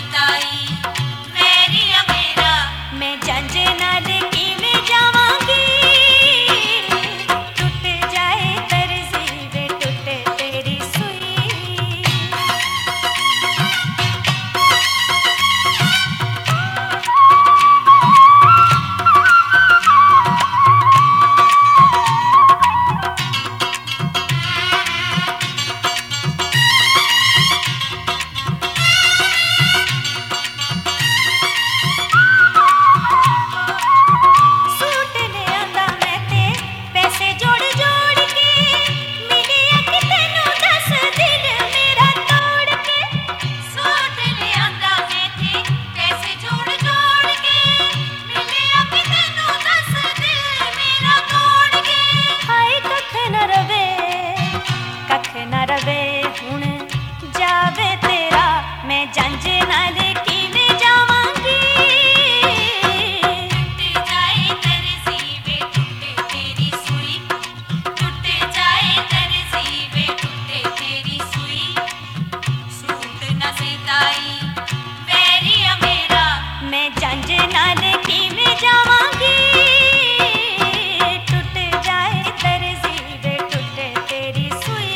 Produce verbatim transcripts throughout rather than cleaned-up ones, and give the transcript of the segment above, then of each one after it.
सीताई वैरिया मेरा, मैं जंज नाल किवें जावांगी, टुट जाए दर्जी वे टुटे तेरी सुई। जंज नाल किवें जावांगी, टूट जाए दर्जी वे टूटे तेरी सुई, टूट जाए दर्जी वे टूटे तेरी सुई। सूट न सीताई वैरिया मेरा, मैं जंज नाल किवें जावांगी, टुट जाए दर्जी वे टुटे तेरी सुई।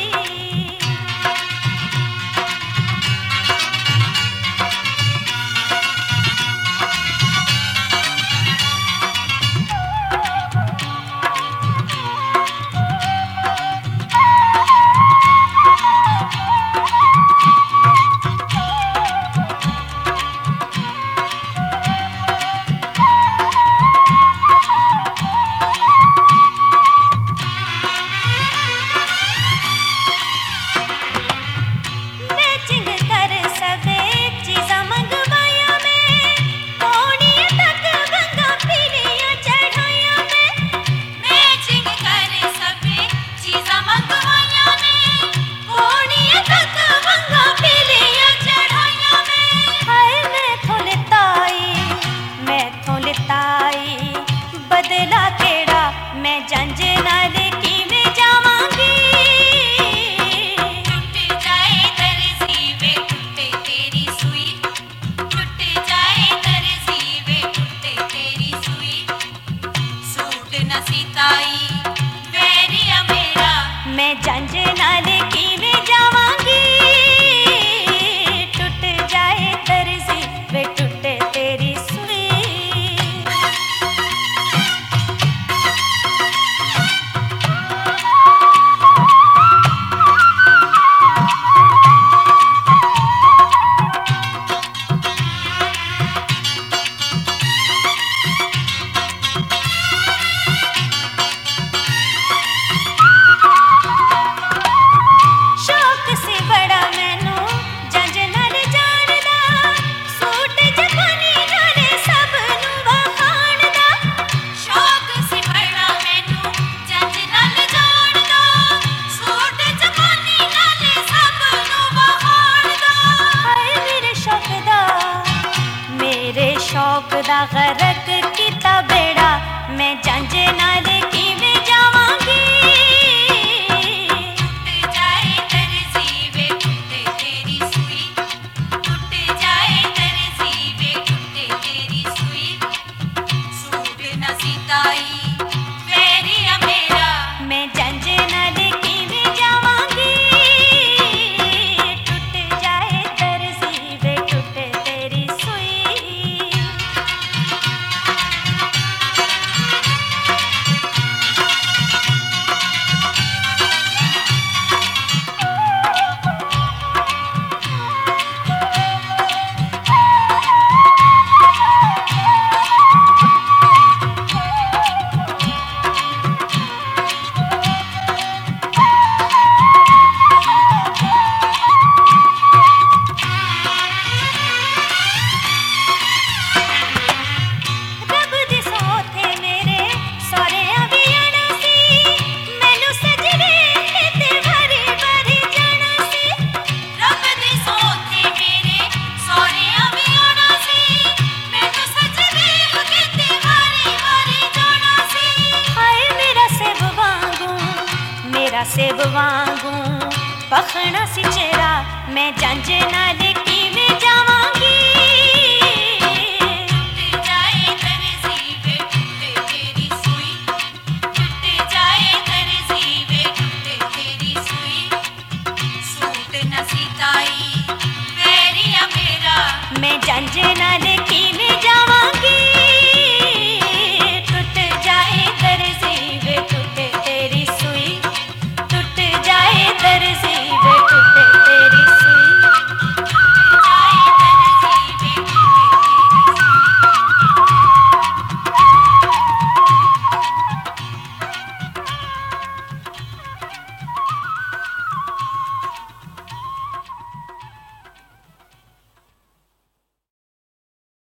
बदला केड़ा मैं जंज नाल किवें जावांगी, टूट जाए दर्जी वे टूटे तेरी सुई, टूट जाए दर्जी वे टूटे तेरी सुई। सूट न सीताई वैरिया मेरा, मैं जंज नाल किवें जावांगी, टुट जाए दर्जी वे टुटे तेरी सुई। शौक दा गरक किता बेड़ा, मैं जंज नाल किवें जावांगी, टूट जाए दर्जी वे टूटे तेरी सुई, टूट जाए दर्जी वे टूटे तेरी सुई। सूट न सीताई वैरिया मेरा, मैं जंज नाल किवें जावांगी, टुट जाए दर्जी वे टुटे तेरी सुई। सेब वांगू पखना सी चेहरा, मैं जंज नाल किवें जावांगी। सीताई, वैरिया मेरा मैं जंज नाल किवें जावां